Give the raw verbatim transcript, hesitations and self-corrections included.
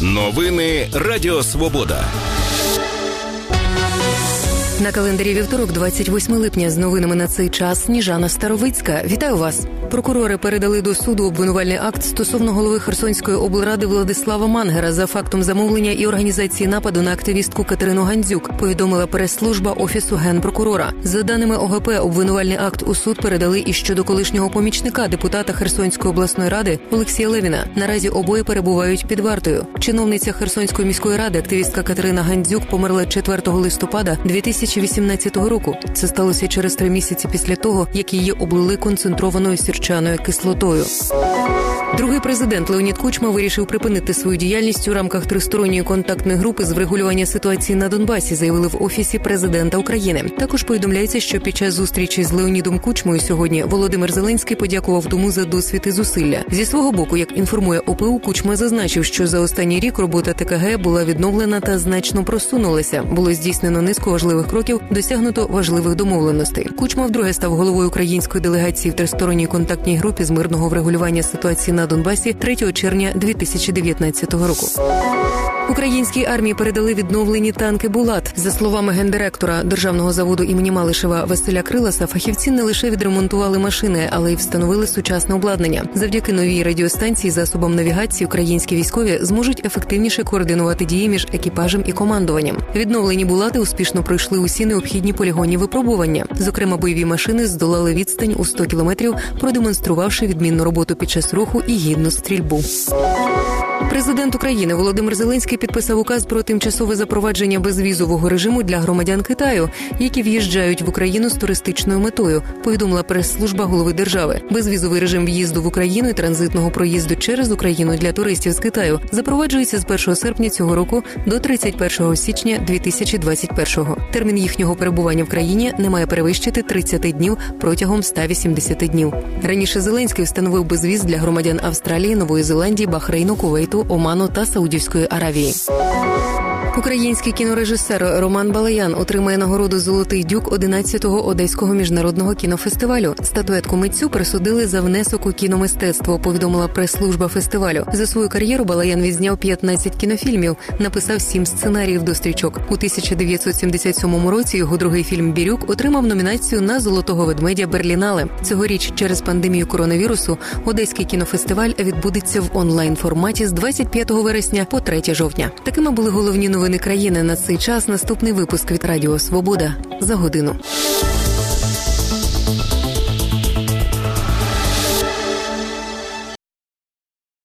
Новини Радіо Свобода. На календарі вівторок, двадцять восьмого липня, з новинами на цей час Сніжана Старовицька. Вітаю вас! Прокурори передали до суду обвинувальний акт стосовно голови Херсонської облради Владислава Мангера за фактом замовлення і організації нападу на активістку Катерину Гандзюк, повідомила прес-служба Офісу Генпрокурора. За даними О Ге Пе, обвинувальний акт у суд передали і щодо колишнього помічника депутата Херсонської обласної ради Олексія Левіна. Наразі обоє перебувають під вартою. Чиновниця Херсонської міської ради, активістка Катерина Гандзюк, померла четвертого листопада дві тисячі вісімнадцятого року. Це сталося через три місяці після того, як її облили концентрованою сірчаною кислотою. Другий президент Леонід Кучма вирішив припинити свою діяльність у рамках тристоронньої контактної групи з врегулювання ситуації на Донбасі, заявили в Офісі президента України. Також повідомляється, що під час зустрічі з Леонідом Кучмою сьогодні Володимир Зеленський подякував тому за досвід і зусилля. Зі свого боку, як інформує О Пе У, Кучма зазначив, що за останній рік робота Те Ка Ге була відновлена та значно просунулася. Було здійснено низку важливих кроків, досягнуто важливих домовленостей. Кучма вдруге став головою української делегації в тристоронній контактній групі з мирного врегулювання ситуації на Донбасі третього червня дві тисячі дев'ятнадцятого року. Українській армії передали відновлені танки «Булат». За словами гендиректора Державного заводу імені Малишева Василя Криласа, фахівці не лише відремонтували машини, але й встановили сучасне обладнання. Завдяки новій радіостанції, засобам навігації, українські військові зможуть ефективніше координувати дії між екіпажем і командуванням. Відновлені «Булати» успішно пройшли усі необхідні полігонні випробування. Зокрема, бойові машини здолали відстань у сто кілометрів, продемонструвавши відмінну роботу під час руху і гідну стрільбу. Президент України Володимир Зеленський підписав указ про тимчасове запровадження безвізового режиму для громадян Китаю, які в'їжджають в Україну з туристичною метою, повідомила прес-служба голови держави. Безвізовий режим в'їзду в Україну і транзитного проїзду через Україну для туристів з Китаю запроваджується з першого серпня цього року до тридцять першого січня дві тисячі двадцять першого. Термін їхнього перебування в країні не має перевищити тридцять днів протягом ста вісімдесят днів. Раніше Зеленський встановив безвіз для громадян Австралії, Нової Зеландії, Бахрейну, Кувейту, Оману та Саудівської Аравії. Український кінорежисер Роман Балаян отримає нагороду «Золотий дюк» одинадцятого Одеського міжнародного кінофестивалю. Статуетку митцю присудили за внесок у кіномистецтво, повідомила прес-служба фестивалю. За свою кар'єру Балаян відзняв п'ятнадцять кінофільмів, написав сім сценаріїв до стрічок. У тисяча дев'ятсот сімдесят сьомому році його другий фільм «Бірюк» отримав номінацію на «Золотого ведмедя Берлінале». Цьогоріч через пандемію коронавірусу Одеський кінофестиваль відбудеться в онлайн-форматі з двадцять п'ятого вересня по третє жовтня. Такими були головні новини країни на цей час. Наступний випуск від Радіо Свобода за годину.